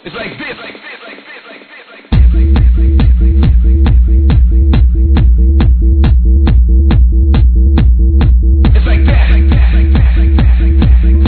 It's like this, like this, like this, like this, like this, it's like that, like that, like that, like that, like that.